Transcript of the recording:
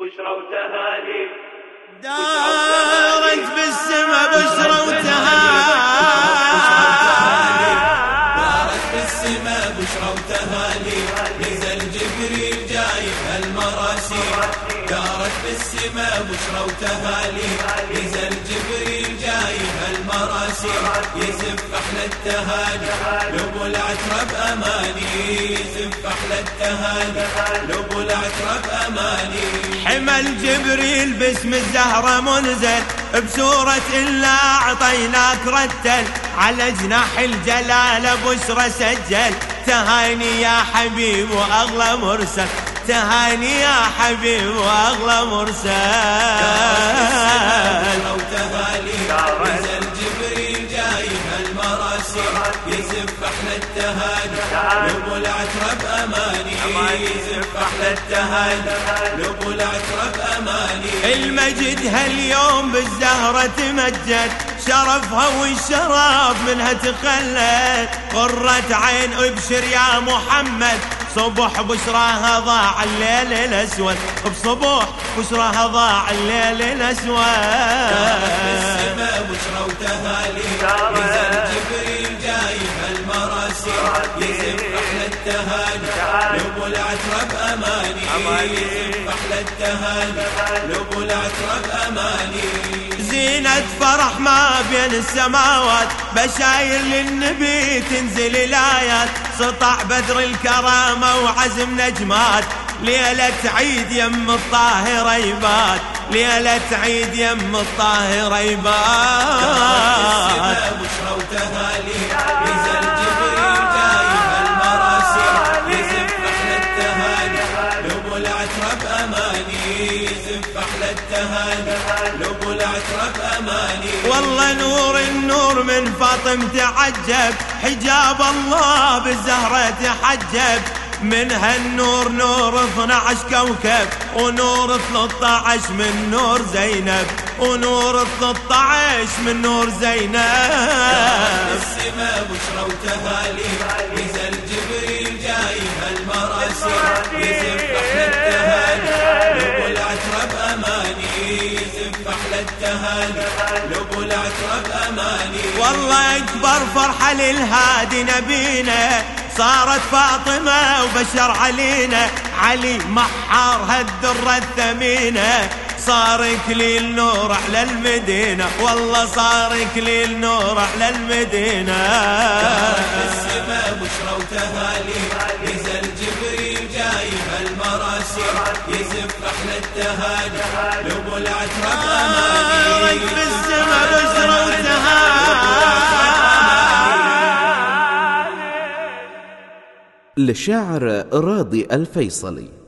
بشرى وتهاني دارت بالسما بشرى وتهاني، دارت بالسما بشرى وتهاني، نزل جبريل جايب هالمراسي. دارت بالسما بشرى وتهاني، نزل جبريل جايب هالمراسي. يزف احلى التهاني لابو العترة بأماني، يزف احلى التهاني لابو العترة بأماني. حمل جبريل باسم الزهرة منزل، بسورة إلا أعطيناك رتل، على جناح الجلالة بشرى سجل. تهاني يا حبيب وأغلى مرسل، تهاني يا حبيب وأغلى مرسل. نزل جبريل جايب هالمراسي، يزف احلى التهاني لابو العترة بأماني، يزف احلى التهاني لابو العترة بأماني. المجد هاليوم بالزهرة تمجد، شرفها والشرف منها تخلد. قرة عين ابشر يا محمد، صبح بشراها ضاع الليل الأسود، بصبح بشراها ضاع الليل الأسود. بالسما بشرى وتهاني، نزل جبريل جايب هالمراسي. يزف احلى التهاني لابو العترة بأماني، يزف احلى التهاني لابو العترة بأماني. زينة فرح ما بين السماوات، بشاير للنبي تنزل الآيات. سطع بدر الكرامة وعزم نجمات، ليلة عيد يم الطاهر يبات، ليلة عيد يم الطاهر يبات. بشرى وتهاني، نزل جبريل جايب هالمراسي. يزف احلى التهاني لابو العترة بأماني، يزف احلى التهاني لابو العترة بأماني. والله نور النور من فاطم تعجب، حجاب الله بالزهرة تحجب. من هالنور نور 12 كوكب، ونور 13 من نور زينب، ونور 13 من نور زينب. السما بشرى وتهاني، نزل جبريل جايب هالمراسي. يزف احلى التهاني لابو العترة بأماني، يزف احلى التهاني لابو العترة بأماني. والله اكبر فرحة للهادي نبينا، صارت فاطمة وبشر علينا. علي محار هالدرة الثمينة، صار كليل نور على المدينة، والله صار كليل نور على المدينة. السما بشرى وتهاني، نزل جبريل جايب هالمراسي. يزف احلى التهاني لابو العترة بأماني، بالسما بشرى وتهاني. للشاعر راضي الفيصلي.